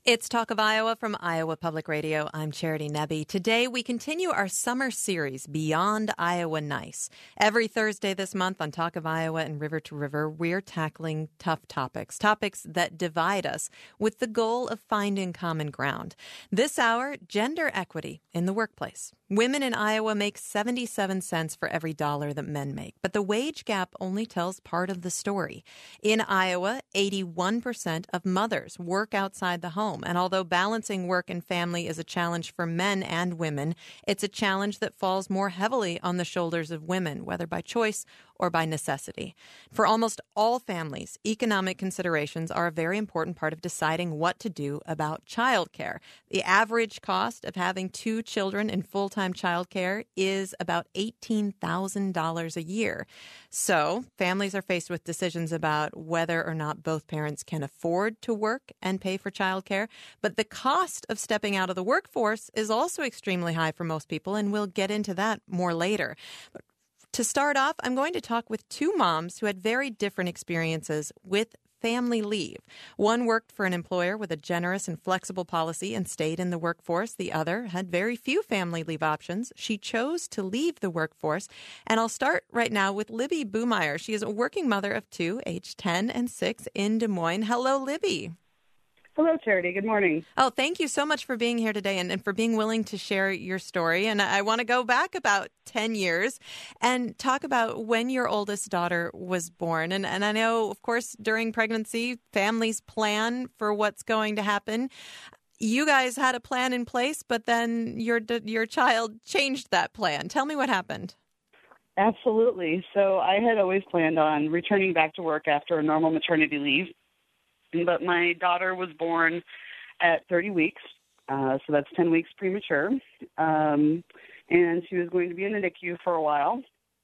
It's Talk of Iowa from Iowa Public Radio. I'm Charity Nebbe. Today, we continue our summer series, Beyond Iowa Nice. Every Thursday this month on Talk of Iowa and River to River, we're tackling tough topics that divide us with the goal of finding common ground. This hour, gender equity in the workplace. Women in Iowa make 77 cents for every dollar that men make, but the wage gap only tells part of the story. In Iowa, 81% of mothers work outside the home. And although balancing work and family is a challenge for men and women, it's a challenge that falls more heavily on the shoulders of women, whether by choice or by necessity. For almost all families, economic considerations are a very important part of deciding what to do about childcare. The average cost of having 2 children in full-time childcare is about $18,000 a year. So families are faced with decisions about whether or not both parents can afford to work and pay for childcare. But the cost of stepping out of the workforce is also extremely high for most people, and we'll get into that more later. But to start off, I'm going to talk with 2 moms who had very different experiences with family leave. One worked for an employer with a generous and flexible policy and stayed in the workforce. The other had very few family leave options. She chose to leave the workforce. And I'll start right now with Libby Boomeyer. She is a working mother of 2, aged 10 and 6 in Des Moines. Hello, Libby. Hello, Charity. Good morning. Oh, thank you so much for being here today and for being willing to share your story. And I want to go back about 10 years and talk about when your oldest daughter was born. And I know, of course, during pregnancy, families plan for what's going to happen. You guys had a plan in place, but then your child changed that plan. Tell me what happened. Absolutely. So I had always planned on returning back to work after a normal maternity leave. But my daughter was born at 30 weeks, so that's 10 weeks premature, and she was going to be in the NICU for a while.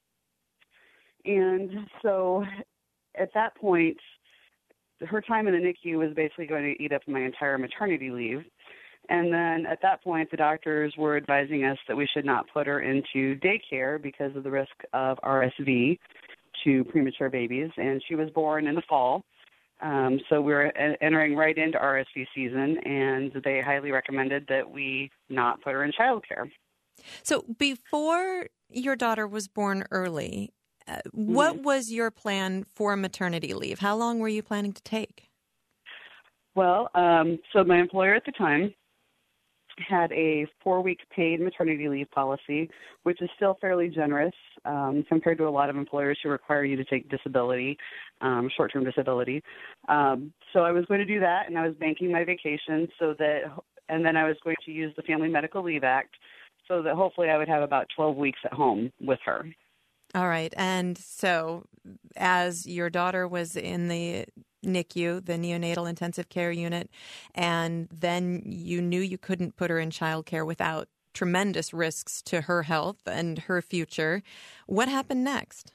And so at that point, her time in the NICU was basically going to eat up my entire maternity leave. And then at that point, the doctors were advising us that we should not put her into daycare because of the risk of RSV to premature babies, and she was born in the fall. So we're entering right into RSV season, and they highly recommended that we not put her in childcare. So before your daughter was born early, what was your plan for maternity leave? How long were you planning to take? Well, so my employer at the time had a 4-week paid maternity leave policy, which is still fairly generous compared to a lot of employers who require you to take disability, short-term disability. So I was going to do that, and I was banking my vacation and then I was going to use the Family Medical Leave Act so that hopefully I would have about 12 weeks at home with her. All right. And so as your daughter was in the NICU, the neonatal intensive care unit, and then you knew you couldn't put her in childcare without tremendous risks to her health and her future. What happened next?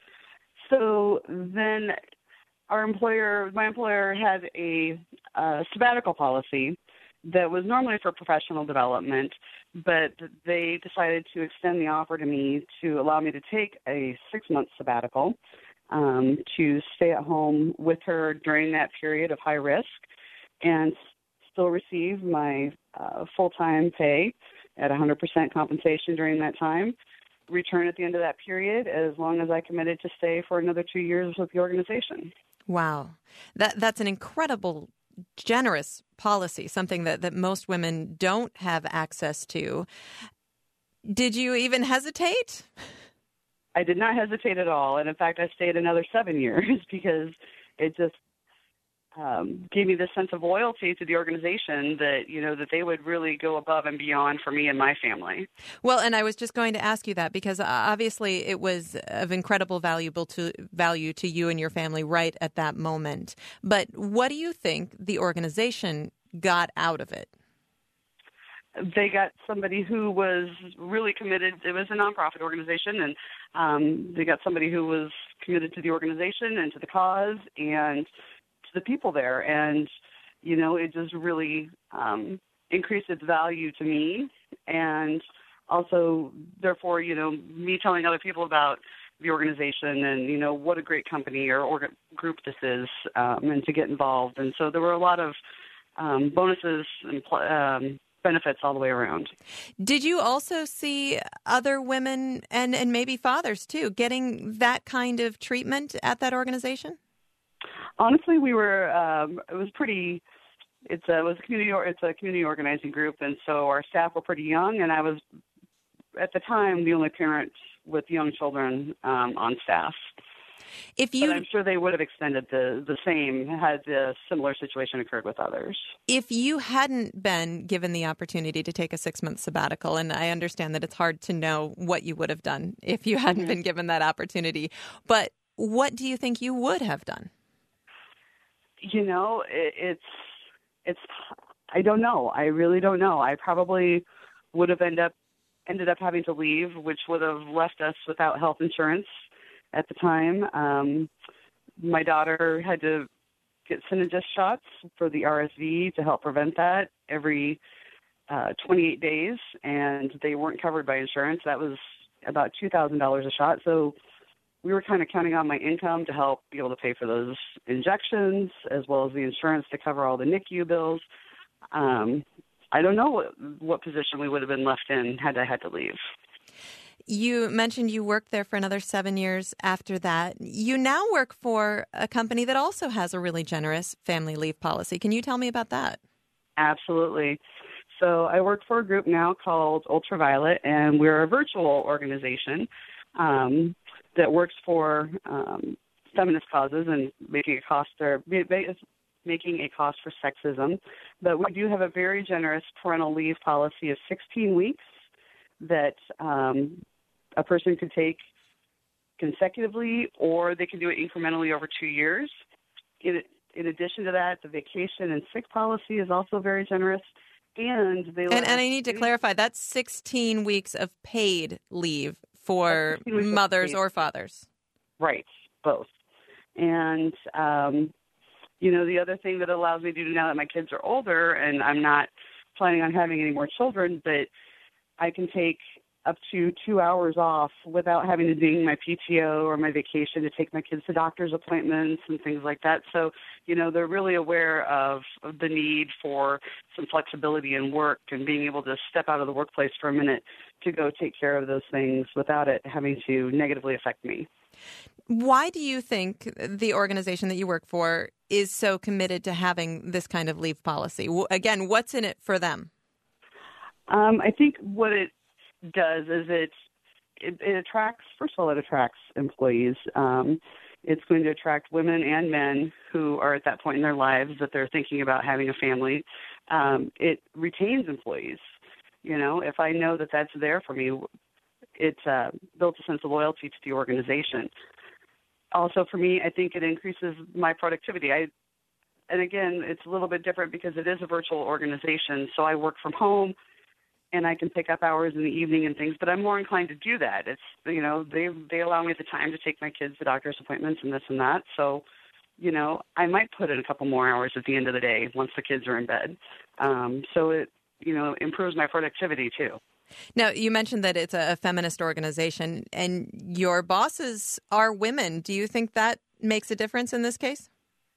So then my employer had a sabbatical policy that was normally for professional development, but they decided to extend the offer to me to allow me to take a 6-month sabbatical to stay at home with her during that period of high risk and still receive my full-time pay at 100% compensation during that time, return at the end of that period as long as I committed to stay for another 2 years with the organization. Wow. That's an incredible, generous policy, something that most women don't have access to. Did you even hesitate? I did not hesitate at all. And in fact, I stayed another 7 years because it just gave me this sense of loyalty to the organization that they would really go above and beyond for me and my family. Well, and I was just going to ask you that because obviously it was of incredible value to you and your family right at that moment. But what do you think the organization got out of it? They got somebody who was really committed. It was a nonprofit organization, and they got somebody who was committed to the organization and to the cause and to the people there. And, it just really increased its value to me. And also, therefore, me telling other people about the organization and, what a great company or group this is, and to get involved. And so there were a lot of bonuses and benefits all the way around. Did you also see other women and maybe fathers too getting that kind of treatment at that organization? Honestly, we were. It was pretty. It's a community organizing group, and so our staff were pretty young, and I was at the time the only parent with young children on staff. But I'm sure they would have extended the same had the similar situation occurred with others. If you hadn't been given the opportunity to take a 6-month sabbatical, and I understand that it's hard to know what you would have done if you hadn't been given that opportunity, but what do you think you would have done? You know, it's I don't know. I really don't know. I probably would have ended up having to leave, which would have left us without health insurance at the time. My daughter had to get Synagis shots for the RSV to help prevent that every 28 days, and they weren't covered by insurance. That was about $2,000 a shot. So we were kind of counting on my income to help be able to pay for those injections, as well as the insurance to cover all the NICU bills. I don't know what position we would have been left in had I had to leave. You mentioned you worked there for another 7 years after that. You now work for a company that also has a really generous family leave policy. Can you tell me about that? Absolutely. So I work for a group now called Ultraviolet, and we're a virtual organization that works for feminist causes and making a cost for sexism. But we do have a very generous parental leave policy of 16 weeks that a person could take consecutively, or they can do it incrementally over 2 years. In addition to that, the vacation and sick policy is also very generous. And I need to clarify, that's 16 weeks of paid leave for mothers or fathers. Right, both. And, the other thing that allows me to do now that my kids are older and I'm not planning on having any more children, but I can take up to 2 hours off without having to ding my PTO or my vacation to take my kids to doctor's appointments and things like that. So, they're really aware of the need for some flexibility in work and being able to step out of the workplace for a minute to go take care of those things without it having to negatively affect me. Why do you think the organization that you work for is so committed to having this kind of leave policy? Again, what's in it for them? I think what it does is it attracts, first of all, it attracts employees. It's going to attract women and men who are at that point in their lives that they're thinking about having a family. It retains employees. If I know that that's there for me, it builds a sense of loyalty to the organization. Also, for me, I think it increases my productivity. And again, it's a little bit different because it is a virtual organization, so I work from home, and I can pick up hours in the evening and things, but I'm more inclined to do that. It's, they allow me the time to take my kids to doctor's appointments and this and that. So, I might put in a couple more hours at the end of the day once the kids are in bed. So it, improves my productivity too. Now, you mentioned that it's a feminist organization and your bosses are women. Do you think that makes a difference in this case?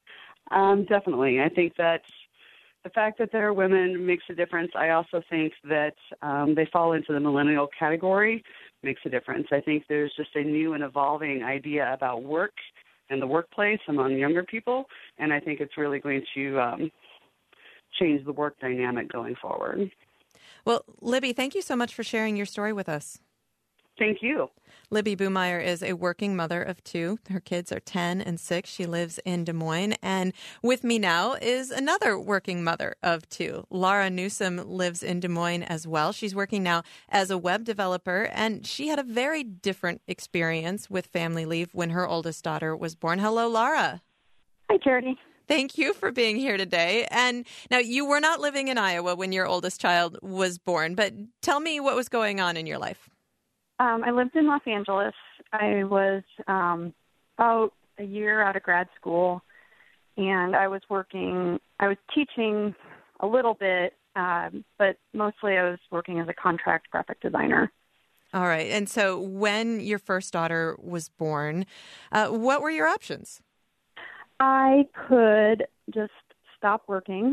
Definitely. I think that the fact that they're women makes a difference. I also think that they fall into the millennial category makes a difference. I think there's just a new and evolving idea about work and the workplace among younger people, and I think it's really going to change the work dynamic going forward. Well, Libby, thank you so much for sharing your story with us. Thank you. Libby Boumeyer is a working mother of 2. Her kids are 10 and 6. She lives in Des Moines. And with me now is another working mother of 2. Laura Newsom lives in Des Moines as well. She's working now as a web developer, and she had a very different experience with family leave when her oldest daughter was born. Hello, Laura. Hi, Charity. Thank you for being here today. And now, you were not living in Iowa when your oldest child was born, but tell me what was going on in your life. I lived in Los Angeles. I was about a year out of grad school, and I was teaching a little bit, but mostly I was working as a contract graphic designer. All right. And so when your first daughter was born, what were your options? I could just stop working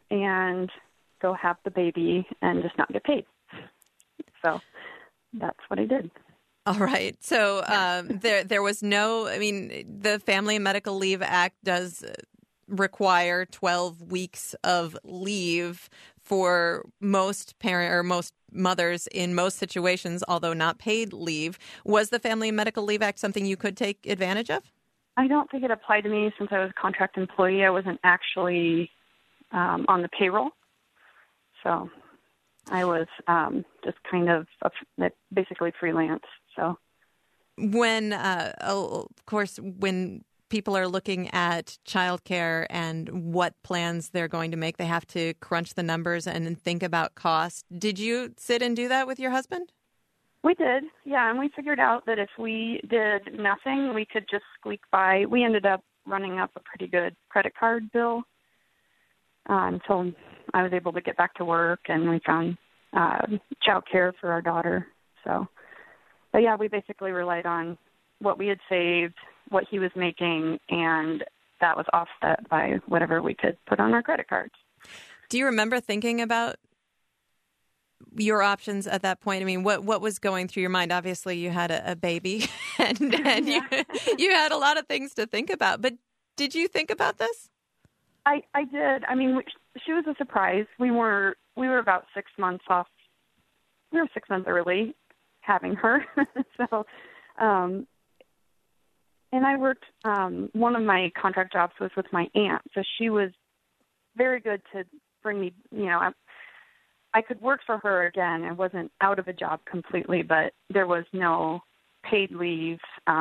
and go have the baby and just not get paid. So that's what I did. All right. So there was no, I mean, the Family and Medical Leave Act does require 12 weeks of leave for most parent or most mothers in most situations, although not paid leave. Was the Family and Medical Leave Act something you could take advantage of? I don't think it applied to me since I was a contract employee. I wasn't actually on the payroll. So I was just kind of basically freelance. So when, of course, when people are looking at childcare and what plans they're going to make, they have to crunch the numbers and think about cost. Did you sit and do that with your husband? We did, yeah, and we figured out that if we did nothing, we could just squeak by. We ended up running up a pretty good credit card bill until I was able to get back to work, and we found child care for our daughter. So, but yeah, we basically relied on what we had saved, what he was making, and that was offset by whatever we could put on our credit cards. Do you remember thinking about your options at that point? I mean, what was going through your mind? Obviously, you had a baby, and yeah. you had a lot of things to think about. But did you think about this? I did. I mean, she was a surprise. We were about 6 months off. We were 6 months early having her. So, and I worked. One of my contract jobs was with my aunt, so she was very good to bring me. You know, I could work for her again. I wasn't out of a job completely, but there was no paid leave.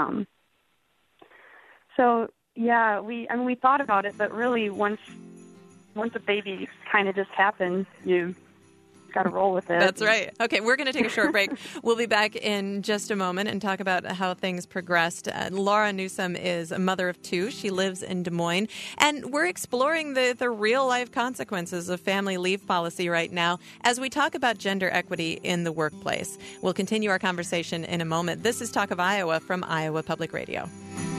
So yeah, we thought about it, but really once a baby kind of just happens, you got to roll with it. That's right. Okay, we're going to take a short break. We'll be back in just a moment and talk about how things progressed. Laura Newsome is a mother of two. She lives in Des Moines, and we're exploring the real-life consequences of family leave policy right now as we talk about gender equity in the workplace. We'll continue our conversation in a moment. This is Talk of Iowa from Iowa Public Radio.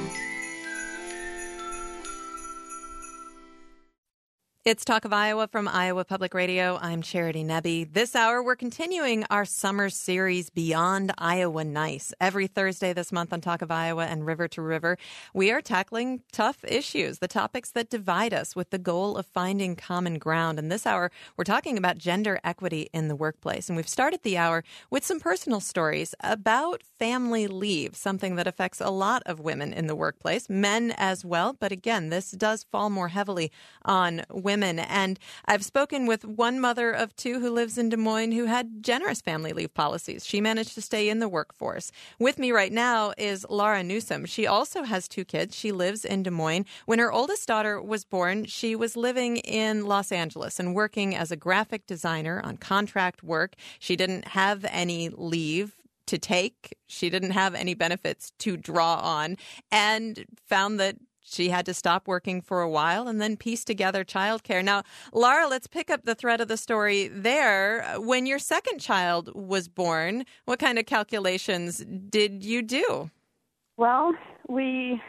It's Talk of Iowa from Iowa Public Radio. I'm Charity Nebbe. This hour, we're continuing our summer series, Beyond Iowa Nice. Every Thursday this month on Talk of Iowa and River to River, we are tackling tough issues, the topics that divide us with the goal of finding common ground. And this hour, we're talking about gender equity in the workplace. And we've started the hour with some personal stories about family leave, something that affects a lot of women in the workplace, men as well. But again, this does fall more heavily on women. And I've spoken with one mother of two who lives in Des Moines who had generous family leave policies. She managed to stay in the workforce. With me right now is Laura Newsome. She also has two kids. She lives in Des Moines. When her oldest daughter was born, she was living in Los Angeles and working as a graphic designer on contract work. She didn't have any leave to take. She didn't have any benefits to draw on, and found that she had to stop working for a while and then piece together childcare. Now, Laura, let's pick up the thread of the story there. When your second child was born, what kind of calculations did you do? Well, we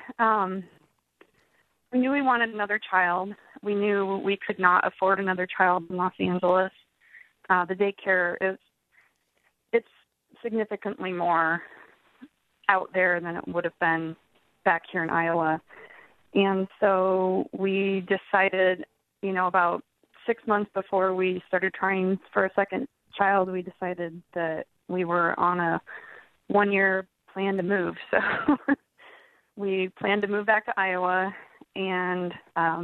knew we wanted another child. We knew we could not afford another child in Los Angeles. The daycare it's significantly more out there than it would have been back here in Iowa. And so we decided, about 6 months before we started trying for a second child, we decided that we were on a 1-year plan to move. So we planned to move back to Iowa, and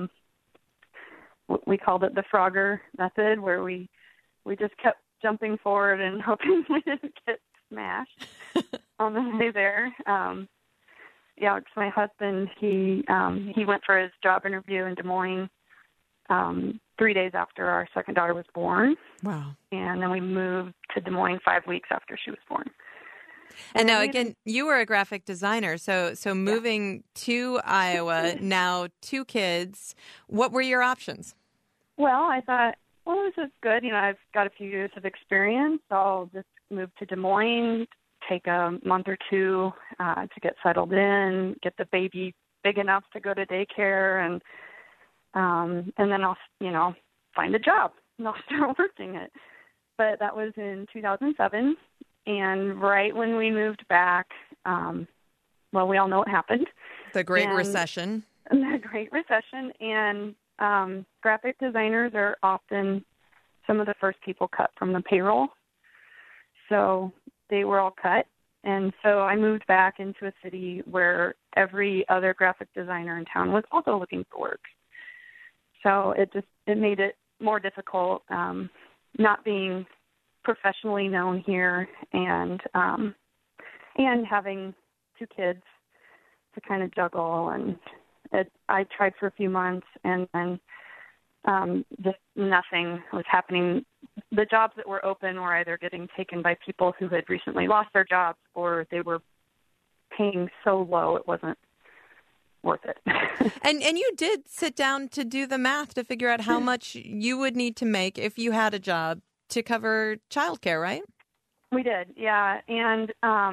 we called it the Frogger method, where we just kept jumping forward and hoping we didn't get smashed on the way there. Yeah, it's my husband. He went for his job interview in Des Moines 3 days after our second daughter was born. Wow. And then we moved to Des Moines 5 weeks after she was born. And now, again, you were a graphic designer, so moving to Iowa, now 2 kids, what were your options? Well, I thought, this is good. I've got a few years of experience. I'll just move to Des Moines, take a month or two to get settled in, get the baby big enough to go to daycare, and then I'll, find a job and I'll start working it. But that was in 2007. And right when we moved back, well, we all know what happened. The Great Recession. The Great Recession. And graphic designers are often some of the first people cut from the payroll. So they were all cut. And so I moved back into a city where every other graphic designer in town was also looking for work. So it made it more difficult not being professionally known here and having 2 kids to kind of juggle. And I tried for a few months, and then just nothing was happening. The jobs that were open were either getting taken by people who had recently lost their jobs, or they were paying so low it wasn't worth it. And you did sit down to do the math to figure out how much you would need to make if you had a job to cover childcare, right? We did, yeah. And,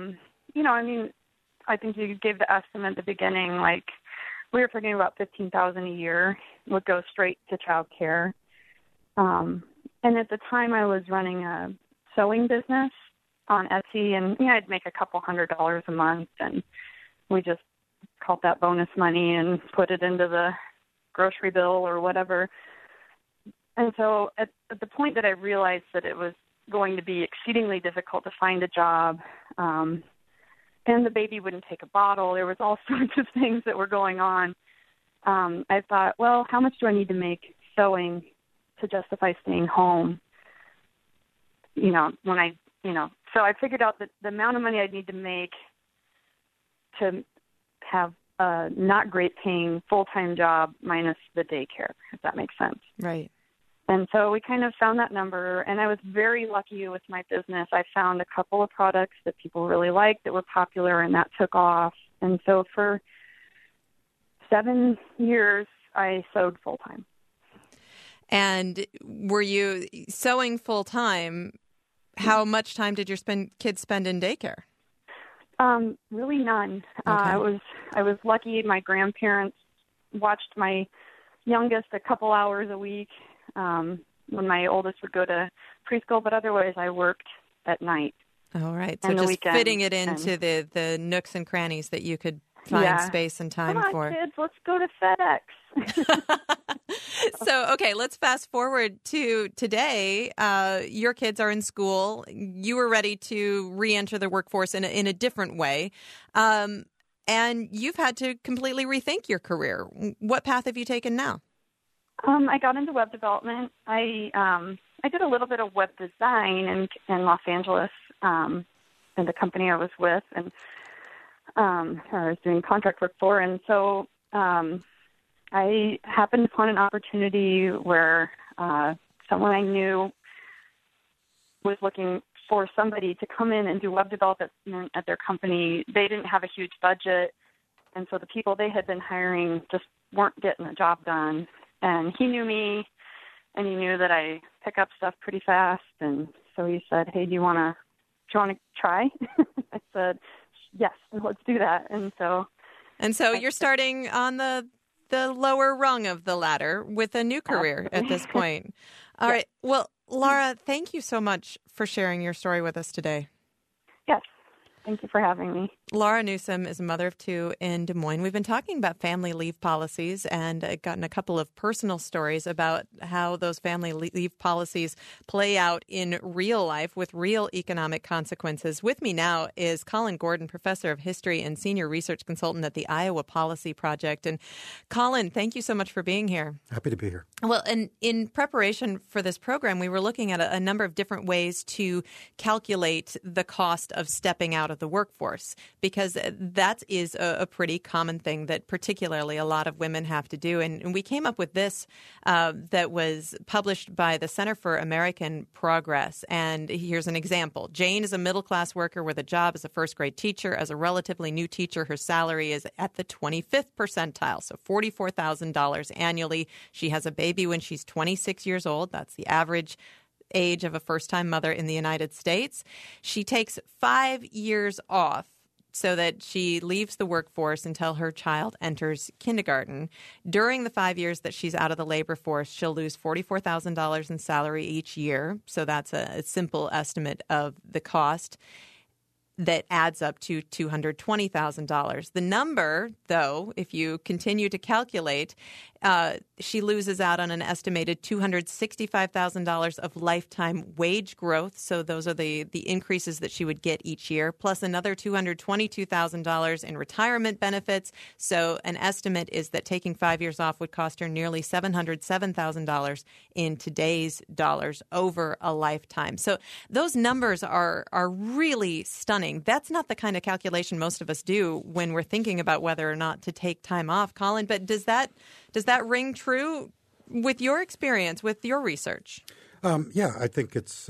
I think you gave the estimate at the beginning, like we were thinking about $15,000 a year would go straight to childcare. And at the time I was running a sewing business on Etsy, and I'd make a couple $100 a month, and we just called that bonus money and put it into the grocery bill or whatever. And so at the point that I realized that it was going to be exceedingly difficult to find a job, and the baby wouldn't take a bottle, there was all sorts of things that were going on. I thought, well, how much do I need to make sewing to justify staying home? So I figured out that the amount of money I'd need to make to have a not great paying full-time job minus the daycare, if that makes sense. Right. And so we kind of found that number, and I was very lucky with my business. I found a couple of products that people really liked that were popular, and that took off. And so for 7 years, I sewed full-time. And were you sewing full-time? How much time did your kids spend in daycare? Really none. Okay. I was lucky. My grandparents watched my youngest a couple hours a week when my oldest would go to preschool, but otherwise I worked at night. All right. So just fitting it into the nooks and crannies that you could find space and time for. Come on, kids, let's go to FedEx. So, okay, let's fast forward to today. Your kids are in school. You were ready to re-enter the workforce in a different way. And you've had to completely rethink your career. What path have you taken now? I got into web development. I did a little bit of web design in Los Angeles in the company I was with, and I was doing contract work for. And so I happened upon an opportunity where someone I knew was looking for somebody to come in and do web development at their company. They didn't have a huge budget, and so the people they had been hiring just weren't getting the job done. And he knew me, and he knew that I pick up stuff pretty fast. And so he said, "Hey, do you want to try?" I said, "Yes, let's do that." And so you're starting on the lower rung of the ladder with a new career at this point. All right. Well, Laura, thank you so much for sharing your story with us today. Yes. Thank you for having me. Laura Newsom is a mother of 2 in Des Moines. We've been talking about family leave policies and gotten a couple of personal stories about how those family leave policies play out in real life with real economic consequences. With me now is Colin Gordon, professor of history and senior research consultant at the Iowa Policy Project. And Colin, thank you so much for being here. Happy to be here. Well, and in preparation for this program, we were looking at a number of different ways to calculate the cost of stepping out of the workforce, because that is a pretty common thing that particularly a lot of women have to do. And we came up with this that was published by the Center for American Progress. And here's an example. Jane is a middle-class worker with a job as a first-grade teacher. As a relatively new teacher, her salary is at the 25th percentile, so $44,000 annually. She has a baby when she's 26 years old. That's the average age of a first-time mother in the United States. She takes 5 years off so that she leaves the workforce until her child enters kindergarten. During the 5 years that she's out of the labor force, she'll lose $44,000 in salary each year. So that's a simple estimate of the cost. That adds up to $220,000. The number, though, if you continue to calculate, she loses out on an estimated $265,000 of lifetime wage growth. So those are the increases that she would get each year, plus another $222,000 in retirement benefits. So an estimate is that taking 5 years off would cost her nearly $707,000 in today's dollars over a lifetime. So those numbers are really stunning. That's not the kind of calculation most of us do when we're thinking about whether or not to take time off, Colin. But does that ring true with your experience, with your research? Yeah, I think it's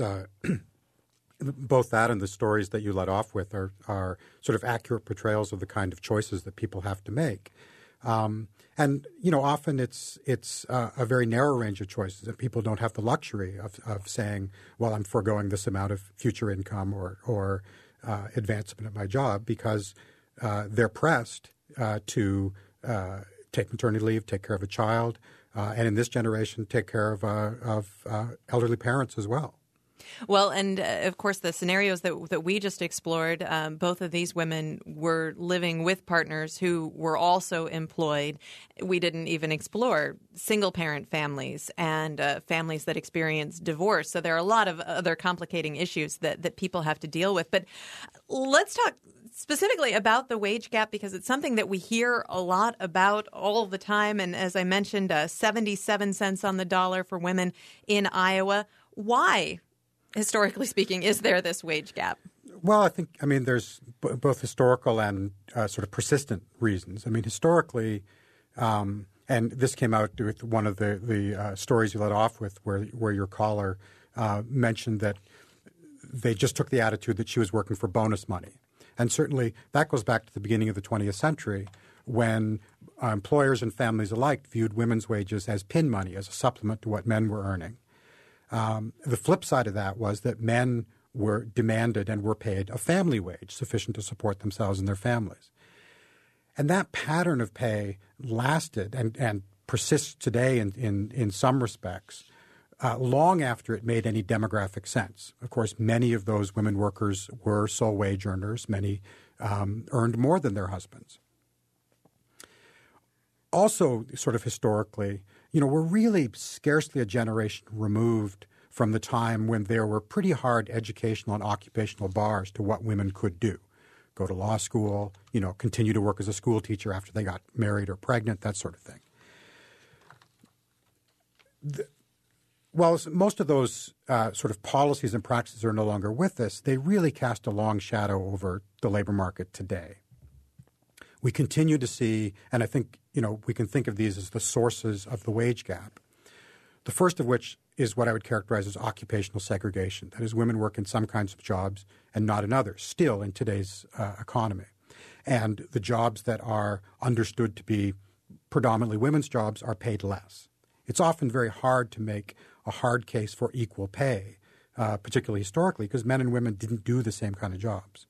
both that and the stories that you let off with are sort of accurate portrayals of the kind of choices that people have to make. And, often it's a very narrow range of choices, and people don't have the luxury of saying, well, I'm foregoing this amount of future income or advancement at my job, because they're pressed to take maternity leave, take care of a child, and in this generation, take care of elderly parents as well. Well, and of course, the scenarios that we just explored, both of these women were living with partners who were also employed. We didn't even explore single-parent families and families that experience divorce. So there are a lot of other complicating issues that people have to deal with. But let's talk specifically about the wage gap, because it's something that we hear a lot about all the time. And as I mentioned, 77 cents on the dollar for women in Iowa. Why, historically speaking, is there this wage gap? Well, there's both historical and sort of persistent reasons. Historically, and this came out with one of the stories you let off with, where your caller mentioned that they just took the attitude that she was working for bonus money. And certainly that goes back to the beginning of the 20th century, when employers and families alike viewed women's wages as pin money, as a supplement to what men were earning. The flip side of that was that men were demanded and were paid a family wage sufficient to support themselves and their families. And that pattern of pay lasted and persists today in some respects long after it made any demographic sense. Of course, many of those women workers were sole wage earners. Many earned more than their husbands. Also, sort of historically, we're really scarcely a generation removed from the time when there were pretty hard educational and occupational bars to what women could do. Go to law school, continue to work as a school teacher after they got married or pregnant, that sort of thing. While most of those sort of policies and practices are no longer with us, they really cast a long shadow over the labor market today. We continue to see, and I think, we can think of these as the sources of the wage gap. The first of which is what I would characterize as occupational segregation. That is, women work in some kinds of jobs and not in others, still in today's economy. And the jobs that are understood to be predominantly women's jobs are paid less. It's often very hard to make a hard case for equal pay, particularly historically, because men and women didn't do the same kind of jobs.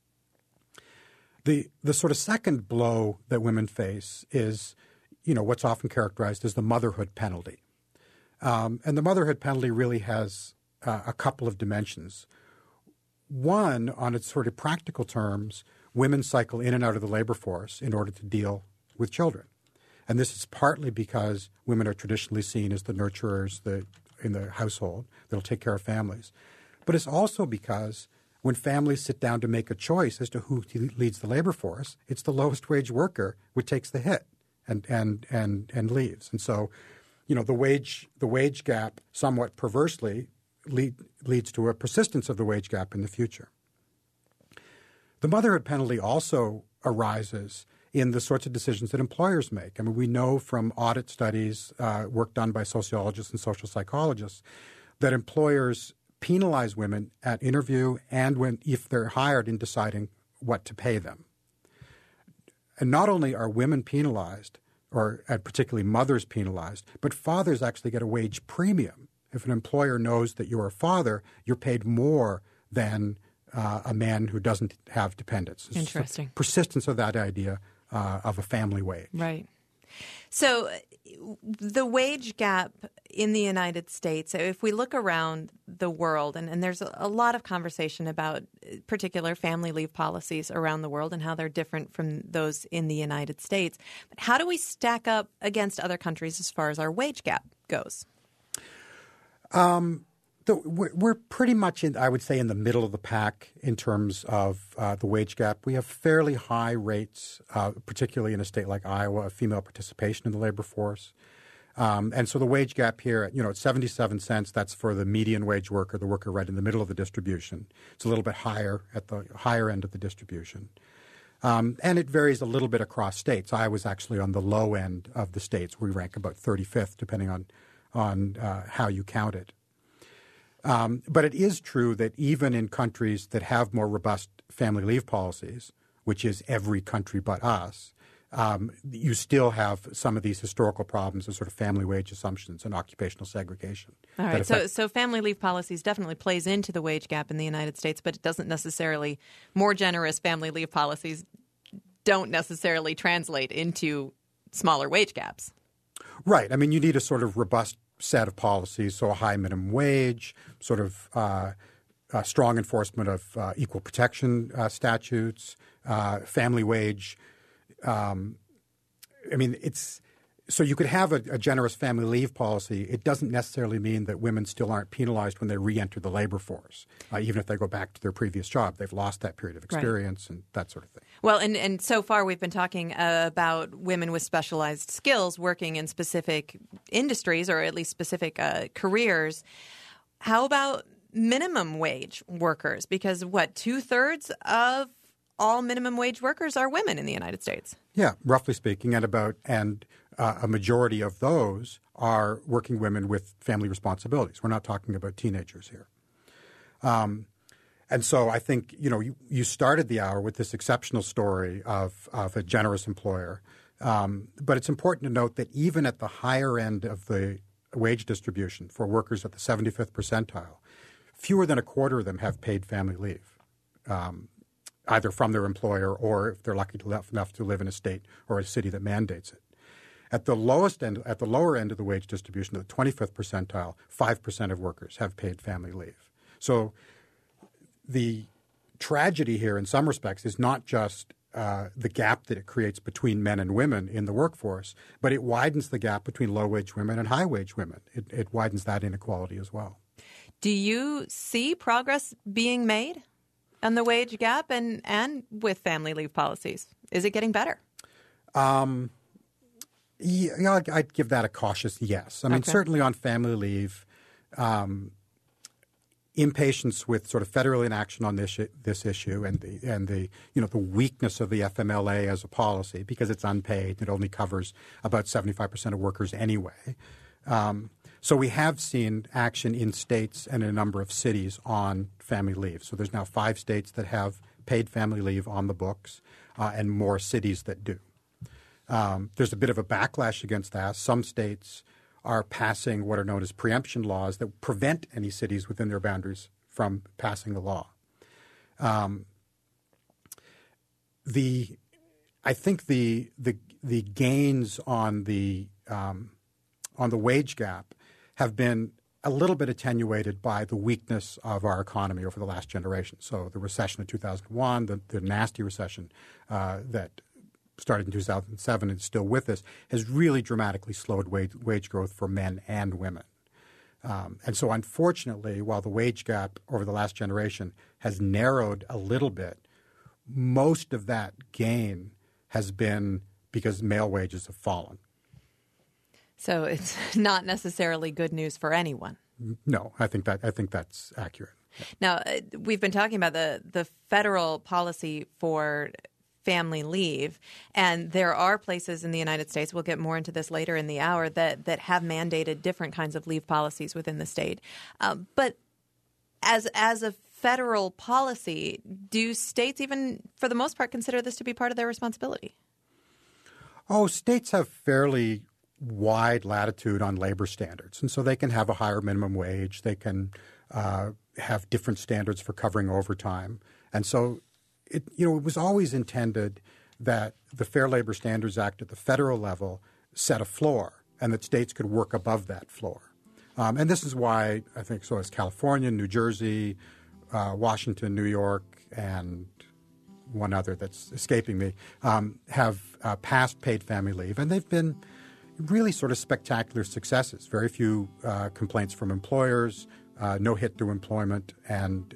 The sort of second blow that women face is, what's often characterized as the motherhood penalty. And the motherhood penalty really has a couple of dimensions. One, on its sort of practical terms, women cycle in and out of the labor force in order to deal with children. And this is partly because women are traditionally seen as the nurturers in the household that'll take care of families. But it's also because when families sit down to make a choice as to who leads the labor force, it's the lowest wage worker who takes the hit and leaves. And so, the wage gap, somewhat perversely, leads to a persistence of the wage gap in the future. The motherhood penalty also arises in the sorts of decisions that employers make. We know from audit studies, work done by sociologists and social psychologists, that employers penalize women at interview and if they're hired in deciding what to pay them. And not only are women penalized, or particularly mothers penalized, but fathers actually get a wage premium. If an employer knows that you're a father, you're paid more than a man who doesn't have dependents. It's Interesting. Persistence of that idea of a family wage. Right. So the wage gap in the United States, if we look around the world, and there's a lot of conversation about particular family leave policies around the world and how they're different from those in the United States. But how do we stack up against other countries as far as our wage gap goes? We're pretty much, I would say, in the middle of the pack in terms of the wage gap. We have fairly high rates, particularly in a state like Iowa, of female participation in the labor force. And so the wage gap here, at 77 cents, that's for the median wage worker, the worker right in the middle of the distribution. It's a little bit higher at the higher end of the distribution. And it varies a little bit across states. Iowa's actually on the low end of the states. We rank about 35th, depending on how you count it. But it is true that even in countries that have more robust family leave policies, which is every country but us, you still have some of these historical problems of sort of family wage assumptions and occupational segregation. All right. So family leave policies definitely plays into the wage gap in the United States, but it doesn't necessarily – more generous family leave policies don't necessarily translate into smaller wage gaps. Right. I mean, you need a sort of robust set of policies, so a high minimum wage, sort of strong enforcement of equal protection statutes, family wage. So you could have a generous family leave policy. It doesn't necessarily mean that women still aren't penalized when they re-enter the labor force, even if they go back to their previous job. They've lost that period of experience and that sort of thing. Well, and so far we've been talking about women with specialized skills working in specific industries or at least specific careers. How about minimum wage workers? Because, 2/3 of all minimum wage workers are women in the United States. Yeah, roughly speaking, and a majority of those are working women with family responsibilities. We're not talking about teenagers here. And so I think, you started the hour with this exceptional story of a generous employer. But it's important to note that even at the higher end of the wage distribution for workers at the 75th percentile, fewer than a quarter of them have paid family leave, either from their employer or if they're lucky enough to live in a state or a city that mandates it. At the lower end of the wage distribution, the 25th percentile, 5% of workers have paid family leave. So the tragedy here in some respects is not just the gap that it creates between men and women in the workforce, but it widens the gap between low-wage women and high-wage women. It widens that inequality as well. Do you see progress being made on the wage gap and with family leave policies? Is it getting better? Yeah, I'd give that a cautious yes. I mean, certainly on family leave, impatience with sort of federal inaction on this issue and the weakness of the FMLA as a policy because it's unpaid. It only covers about 75% of workers anyway. So we have seen action in states and in a number of cities on family leave. So there's now 5 states that have paid family leave on the books and more cities that do. There's a bit of a backlash against that. Some states are passing what are known as preemption laws that prevent any cities within their boundaries from passing the law. I think the gains on the wage gap have been a little bit attenuated by the weakness of our economy over the last generation. So the recession of 2001, the nasty recession that started in 2007 and is still with us, has really dramatically slowed wage growth for men and women. And so unfortunately, while the wage gap over the last generation has narrowed a little bit, most of that gain has been because male wages have fallen. So it's not necessarily good news for anyone. No, I think that's accurate. Yeah. Now, we've been talking about the federal policy for family leave, and there are places in the United States, we'll get more into this later in the hour, that have mandated different kinds of leave policies within the state. But as a federal policy, do states even, for the most part, consider this to be part of their responsibility? Oh, states have fairly wide latitude on labor standards. And so they can have a higher minimum wage. They can have different standards for covering overtime. And so it was always intended that the Fair Labor Standards Act at the federal level set a floor and that states could work above that floor. And this is why I think so as California, New Jersey, Washington, New York, and one other that's escaping me, have passed paid family leave. And they've been really sort of spectacular successes. Very few complaints from employers, no hit to employment, and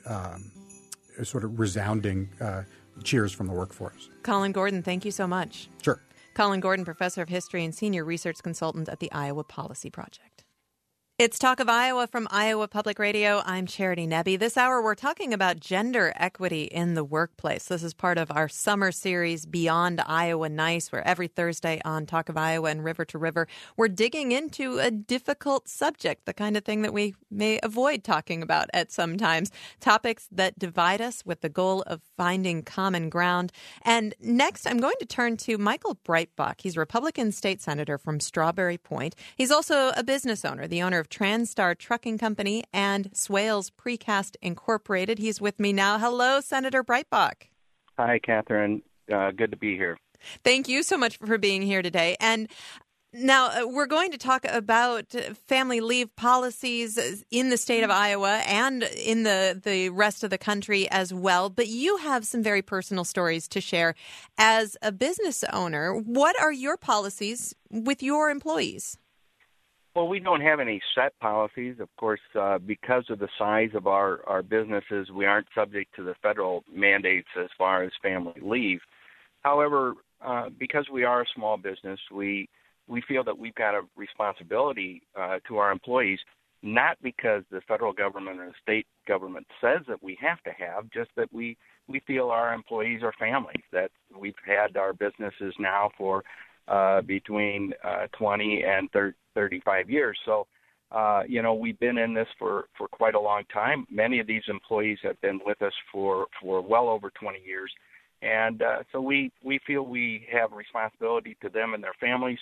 sort of resounding cheers from the workforce. Colin Gordon, thank you so much. Sure. Colin Gordon, professor of history and senior research consultant at the Iowa Policy Project. It's Talk of Iowa from Iowa Public Radio. I'm Charity Nebbe. This hour, we're talking about gender equity in the workplace. This is part of our summer series, Beyond Iowa Nice, where every Thursday on Talk of Iowa and River to River, we're digging into a difficult subject, the kind of thing that we may avoid talking about at some times, topics that divide us with the goal of finding common ground. And next, I'm going to turn to Michael Breitbach. He's a Republican state senator from Strawberry Point. He's also a business owner, the owner of Transtar Trucking Company and Swales Precast Incorporated. He's with me now. Hello, Senator Breitbach. Hi, Catherine. Good to be here. Thank you so much for being here today. And now we're going to talk about family leave policies in the state of Iowa and in the rest of the country as well. But you have some very personal stories to share. As a business owner, what are your policies with your employees? Well, we don't have any set policies. Of course, because of the size of our businesses, we aren't subject to the federal mandates as far as family leave. However, because we are a small business, we feel that we've got a responsibility to our employees, not because the federal government or the state government says that we have to have, just that we feel our employees are family, that we've had our businesses now for between 20 and 35 years. So, we've been in this for quite a long time. Many of these employees have been with us for well over 20 years. And so we feel we have a responsibility to them and their families.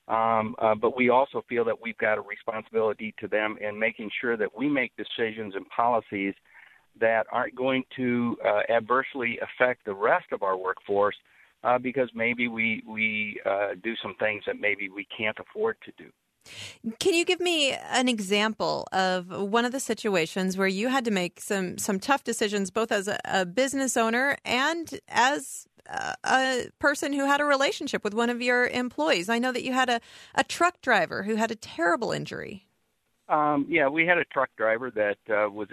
But we also feel that we've got a responsibility to them in making sure that we make decisions and policies that aren't going to adversely affect the rest of our workforce, because maybe we do some things that maybe we can't afford to do. Can you give me an example of one of the situations where you had to make some tough decisions, both as a business owner and as a person who had a relationship with one of your employees? I know that you had a truck driver who had a terrible injury. Yeah, we had a truck driver that was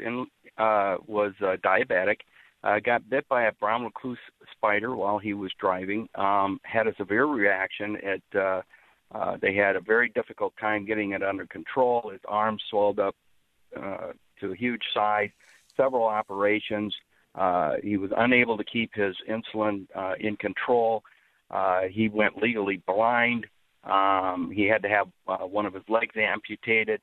diabetic. Got bit by a brown recluse spider while he was driving, had a severe reaction. They had a very difficult time getting it under control. His arms swelled up to a huge size, several operations. He was unable to keep his insulin in control. He went legally blind. He had to have one of his legs amputated,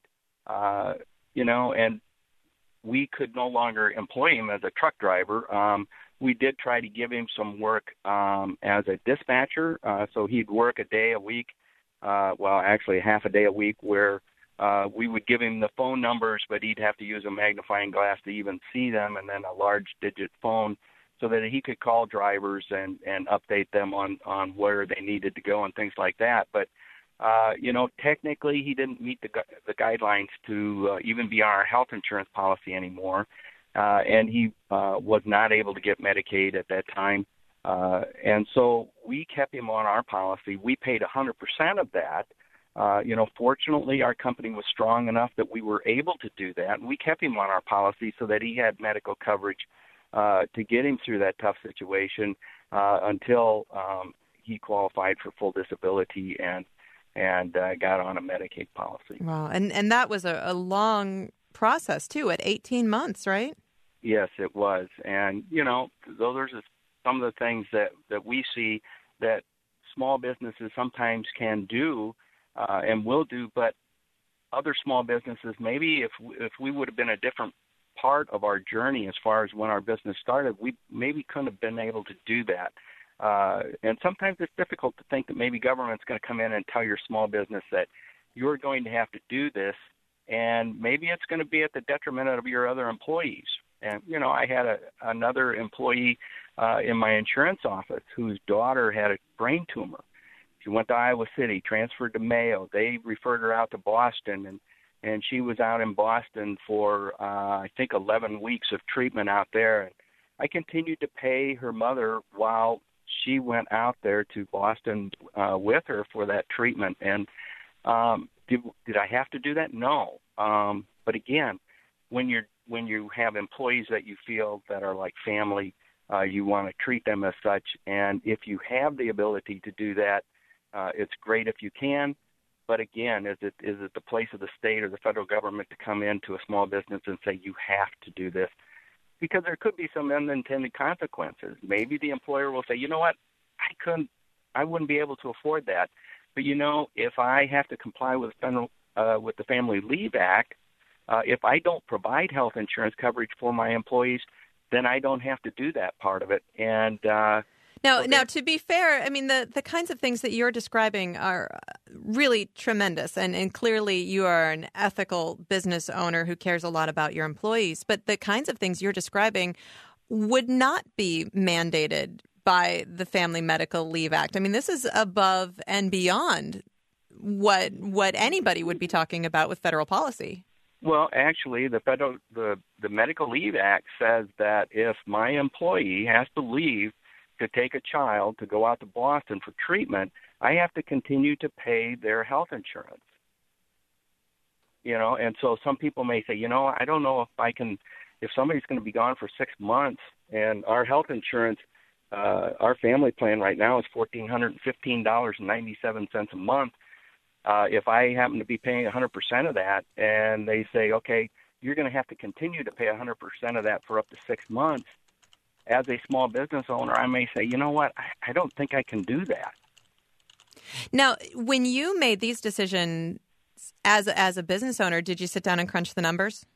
and we could no longer employ him as a truck driver. We did try to give him some work as a dispatcher, so he'd work a day a week, actually half a day a week, where we would give him the phone numbers, but he'd have to use a magnifying glass to even see them, and then a large digit phone so that he could call drivers and update them on where they needed to go and things like that. But technically he didn't meet the guidelines to even be on our health insurance policy anymore. And he was not able to get Medicaid at that time. And so we kept him on our policy. We paid 100% of that. Fortunately, our company was strong enough that we were able to do that. And we kept him on our policy so that he had medical coverage to get him through that tough situation until he qualified for full disability and got on a Medicaid policy. Wow. And that was a long process, too, at 18 months, right? Yes, it was. And, those are some of the things that we see that small businesses sometimes can do and will do, but other small businesses, maybe if we would have been a different part of our journey as far as when our business started, we maybe couldn't have been able to do that. And sometimes it's difficult to think that maybe government's going to come in and tell your small business that you're going to have to do this, and maybe it's going to be at the detriment of your other employees. And, I had another employee in my insurance office whose daughter had a brain tumor. She went to Iowa City, transferred to Mayo. They referred her out to Boston, and she was out in Boston for, I think, 11 weeks of treatment out there. And I continued to pay her mother while she went out there to Boston with her for that treatment. And did I have to do that? No. But again, when you have employees that you feel that are like family, you want to treat them as such. And if you have the ability to do that, it's great if you can. But again, is it the place of the state or the federal government to come into a small business and say you have to do this? Because there could be some unintended consequences. Maybe the employer will say, you know what, I wouldn't be able to afford that. But if I have to comply with the Family Leave Act, if I don't provide health insurance coverage for my employees, then I don't have to do that part of it. And Now, to be fair, I mean, the kinds of things that you're describing are really tremendous. And clearly you are an ethical business owner who cares a lot about your employees. But the kinds of things you're describing would not be mandated by the Family Medical Leave Act. I mean, this is above and beyond what anybody would be talking about with federal policy. Well, actually, the Medical Leave Act says that if my employee has to leave to take a child to go out to Boston for treatment, I have to continue to pay their health insurance. And so some people may say, I don't know if somebody's going to be gone for 6 months, and our health insurance, our family plan right now is $1,415.97 a month. If I happen to be paying 100% of that, and they say, okay, you're going to have to continue to pay 100% of that for up to 6 months, as a small business owner, I may say, you know what, I don't think I can do that. Now, when you made these decisions as a business owner, did you sit down and crunch the numbers?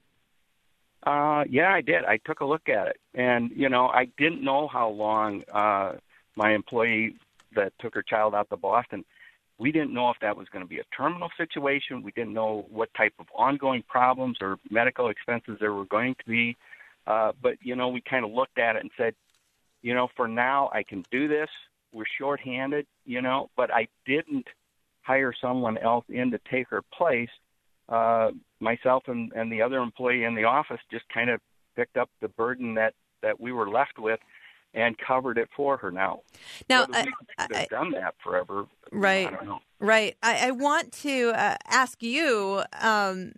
Yeah, I did. I took a look at it. And, I didn't know how long my employee that took her child out to Boston, we didn't know if that was going to be a terminal situation. We didn't know what type of ongoing problems or medical expenses there were going to be. But, we kind of looked at it and said, for now I can do this. We're shorthanded, but I didn't hire someone else in to take her place. Myself and the other employee in the office just kind of picked up the burden that we were left with and covered it for her now. Now, we could have done that forever. Right. I don't know. Right. I want to ask you, I'm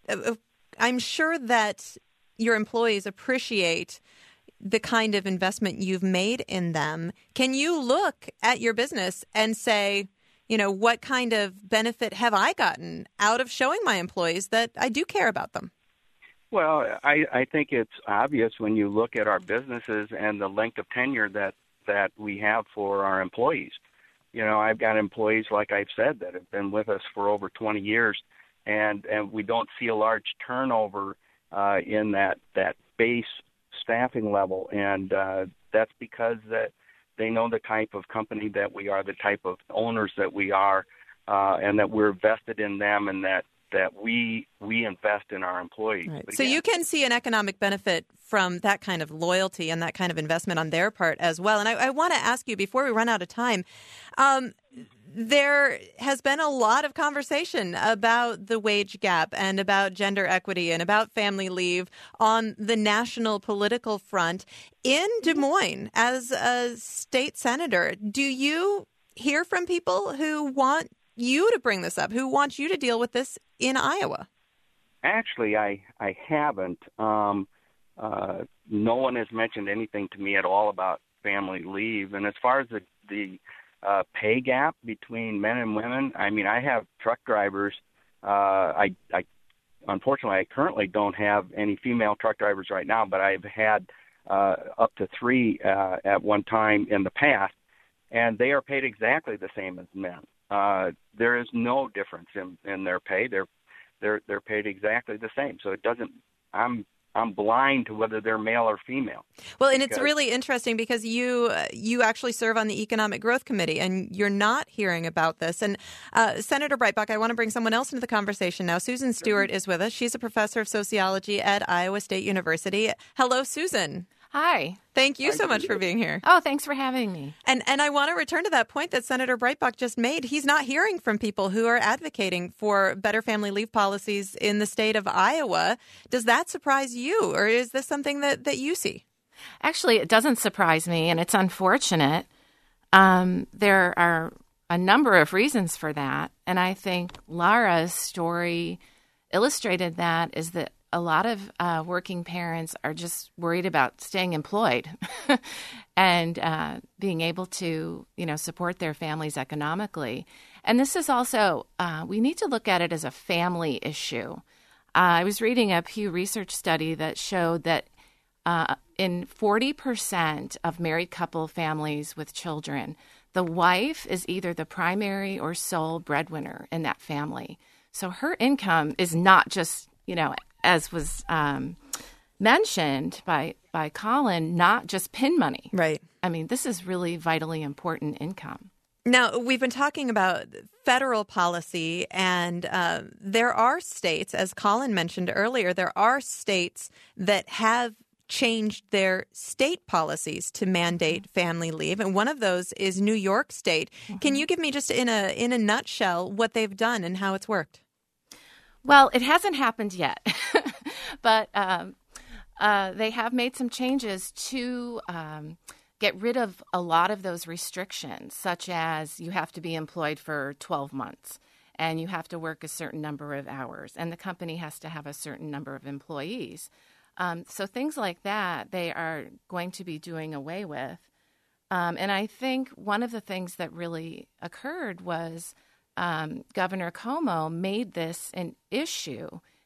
sure that your employees appreciate the kind of investment you've made in them. Can you look at your business and say, what kind of benefit have I gotten out of showing my employees that I do care about them? Well, I think it's obvious when you look at our businesses and the length of tenure that we have for our employees. I've got employees, like I've said, that have been with us for over 20 years, and we don't see a large turnover in that base staffing level, and that's because that they know the type of company that we are, the type of owners that we are, and that we're vested in them, and that we invest in our employees. Right. So you can see an economic benefit from that kind of loyalty and that kind of investment on their part as well. And I want to ask you, before we run out of time, there has been a lot of conversation about the wage gap and about gender equity and about family leave on the national political front. In Des Moines, as a state senator, do you hear from people who want you to bring this up, who want you to deal with this in Iowa? Actually, I haven't. No one has mentioned anything to me at all about family leave. And as far as the pay gap between men and women, I mean, I have truck drivers. Unfortunately, I currently don't have any female truck drivers right now, but I've had up to 3 at one time in the past, and they are paid exactly the same as men. There is no difference in their pay. They're paid exactly the same. So it doesn't. I'm I'm blind to whether they're male or female. Well, and it's really interesting because you actually serve on the Economic Growth Committee, and you're not hearing about this. And Senator Breitbach, I want to bring someone else into the conversation now. Susan Stewart is with us. She's a professor of sociology at Iowa State University. Hello, Susan. Hi. Thank you so much for being here. Oh, thanks for having me. And I want to return to that point that Senator Breitbach just made. He's not hearing from people who are advocating for better family leave policies in the state of Iowa. Does that surprise you, or is this something that you see? Actually, it doesn't surprise me, and it's unfortunate. There are a number of reasons for that, and I think Lara's story illustrated that, is that a lot of working parents are just worried about staying employed and being able to, support their families economically. And this is also, we need to look at it as a family issue. I was reading a Pew Research study that showed that in 40% of married couple families with children, the wife is either the primary or sole breadwinner in that family. So her income is not just, as was mentioned by Colin, not just PIN money. Right. I mean, this is really vitally important income. Now, we've been talking about federal policy, and there are states, as Colin mentioned earlier, there are states that have changed their state policies to mandate family leave, and one of those is New York State. Mm-hmm. Can you give me just in a nutshell what they've done and how it's worked? Well, it hasn't happened yet, but they have made some changes to get rid of a lot of those restrictions, such as you have to be employed for 12 months and you have to work a certain number of hours and the company has to have a certain number of employees. So things like that they are going to be doing away with. And I think one of the things that really occurred was Governor Cuomo made this an issue,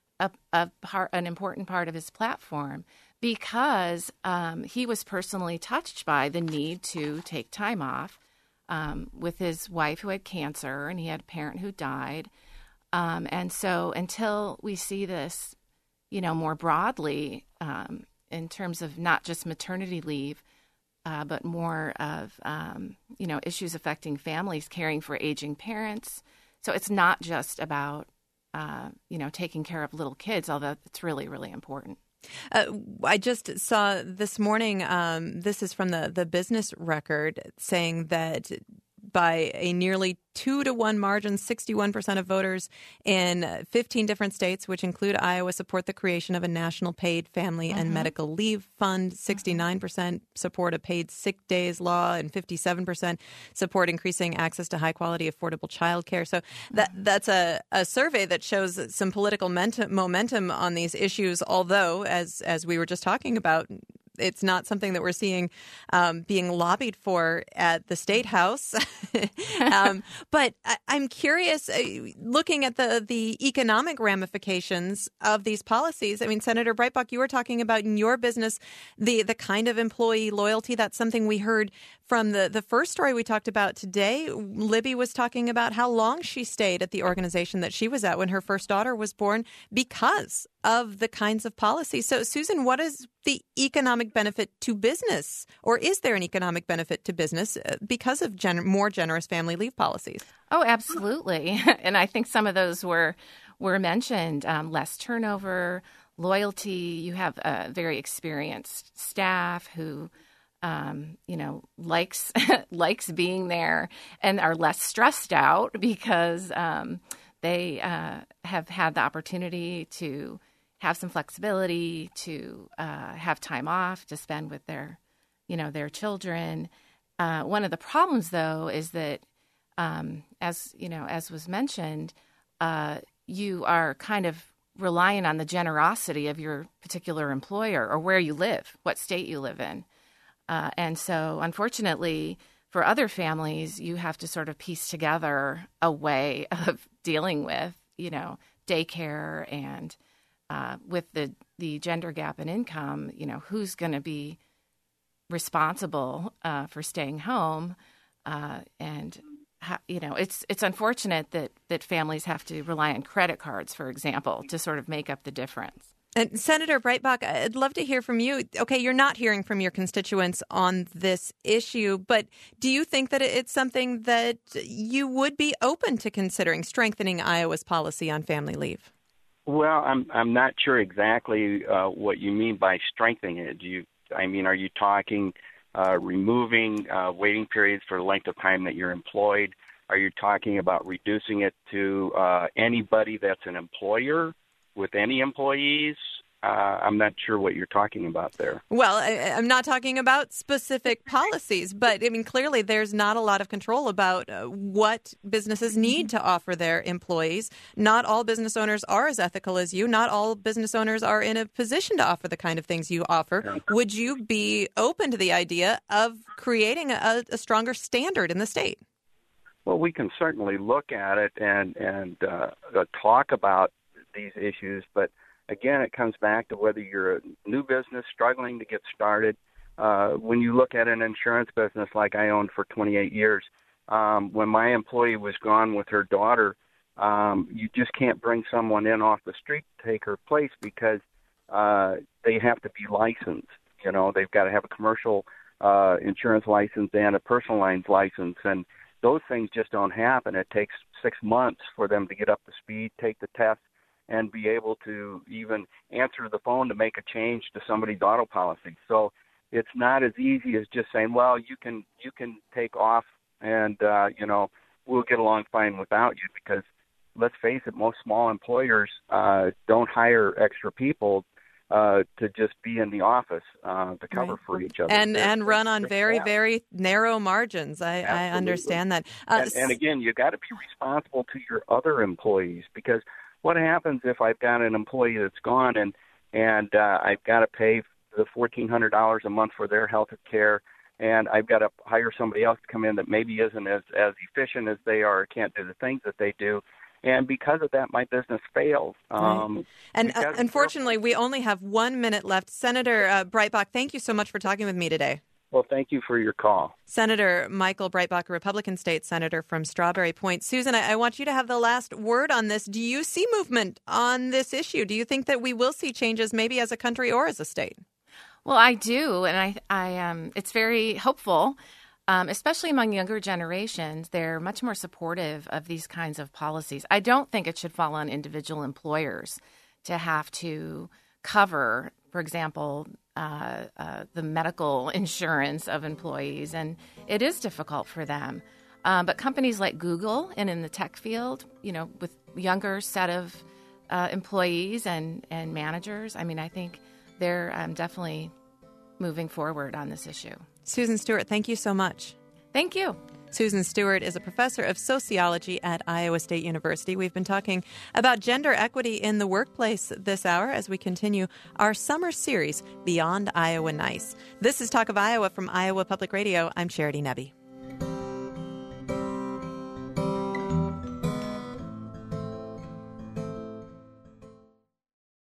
an important part of his platform, because he was personally touched by the need to take time off with his wife who had cancer, and he had a parent who died. And so until we see this, more broadly in terms of not just maternity leave, but more of, issues affecting families caring for aging parents. So it's not just about, taking care of little kids, although it's really, really important. I just saw this morning, this is from the Business Record, saying that by a nearly 2-to-1 margin, 61% of voters in 15 different states, which include Iowa, support the creation of a national paid family and medical leave fund. 69% support a paid sick days law, and 57% support increasing access to high-quality, affordable childcare. So that's a survey that shows some political momentum on these issues, although, as we were just talking about, it's not something that we're seeing being lobbied for at the State House. But I'm curious, looking at the economic ramifications of these policies. I mean, Senator Breitbach, you were talking about in your business the kind of employee loyalty. That's something we heard from the first story we talked about today. Libby was talking about how long she stayed at the organization that she was at when her first daughter was born because of the kinds of policies. So, Susan, what is the economic benefit to business, or is there an economic benefit to business because of more generous family leave policies? Oh, absolutely. And I think some of those were mentioned. Less turnover, loyalty. You have a very experienced staff who likes being there and are less stressed out because they have had the opportunity to have some flexibility, to have time off to spend with their children. One of the problems, though, is that as was mentioned, you are kind of relying on the generosity of your particular employer or where you live, what state you live in. And so, unfortunately, for other families, you have to sort of piece together a way of dealing with, daycare and with the gender gap in income, who's going to be responsible for staying home. It's unfortunate that families have to rely on credit cards, for example, to sort of make up the difference. And Senator Breitbach, I'd love to hear from you. Okay, you're not hearing from your constituents on this issue, but do you think that it's something that you would be open to considering, strengthening Iowa's policy on family leave? Well, I'm not sure exactly what you mean by strengthening it. Are you talking removing waiting periods for the length of time that you're employed? Are you talking about reducing it to anybody that's an employer with any employees? I'm not sure what you're talking about there. Well, I'm not talking about specific policies, but clearly there's not a lot of control about what businesses need to offer their employees. Not all business owners are as ethical as you. Not all business owners are in a position to offer the kind of things you offer. Yeah. Would you be open to the idea of creating a stronger standard in the state? Well, we can certainly look at it and talk about these issues, but again, it comes back to whether you're a new business struggling to get started. When you look at an insurance business like I owned for 28 years, when my employee was gone with her daughter, you just can't bring someone in off the street to take her place because they have to be licensed. They've got to have a commercial insurance license and a personal lines license, and those things just don't happen. It takes 6 months for them to get up to speed, take the test, and be able to even answer the phone to make a change to somebody's auto policy. So it's not as easy as just saying, well, you can take off and, we'll get along fine without you, because let's face it, most small employers don't hire extra people to just be in the office to cover right. for each other. And run on very, very narrow margins. I understand that. And again, you got to be responsible to your other employees, because what happens if I've got an employee that's gone and I've got to pay the $1,400 a month for their health care, and I've got to hire somebody else to come in that maybe isn't as efficient as they are, or can't do the things that they do, and because of that, my business fails. Right. And unfortunately, we only have 1 minute left. Senator Breitbach, thank you so much for talking with me today. Well, thank you for your call. Senator Michael Breitbach, a Republican state senator from Strawberry Point. Susan, I want you to have the last word on this. Do you see movement on this issue? Do you think that we will see changes maybe as a country or as a state? Well, I do, and I it's very hopeful, especially among younger generations. They're much more supportive of these kinds of policies. I don't think it should fall on individual employers to have to cover, for example, the medical insurance of employees, and it is difficult for them. But companies like Google and in the tech field, with younger set of employees and managers, I think they're definitely moving forward on this issue. Susan Stewart, thank you so much. Thank you. Susan Stewart is a professor of sociology at Iowa State University. We've been talking about gender equity in the workplace this hour as we continue our summer series, Beyond Iowa Nice. This is Talk of Iowa from Iowa Public Radio. I'm Charity Nebbe.